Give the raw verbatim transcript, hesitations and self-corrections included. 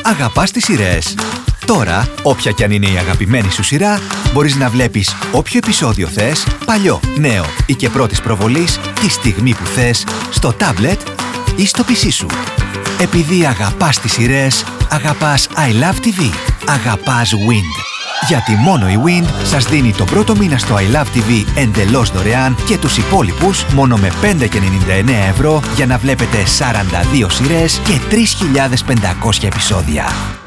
Αγαπάς τις σειρές? Τώρα, όποια κι αν είναι η αγαπημένη σου σειρά, μπορείς να βλέπεις όποιο επεισόδιο θες, παλιό, νέο ή και πρώτης προβολής, τη στιγμή που θες, στο τάμπλετ ή στο πι σι σου. Επειδή αγαπάς τις σειρές, αγαπάς I Love τι βι. Αγαπάς Wind. Γιατί μόνο η Wind σας δίνει τον πρώτο μήνα στο I Love τι βι εντελώς δωρεάν και τους υπόλοιπους μόνο με πέντε και ενενήντα εννέα ευρώ για να βλέπετε σαράντα δύο σειρές και τρεις χιλιάδες πεντακόσια επεισόδια.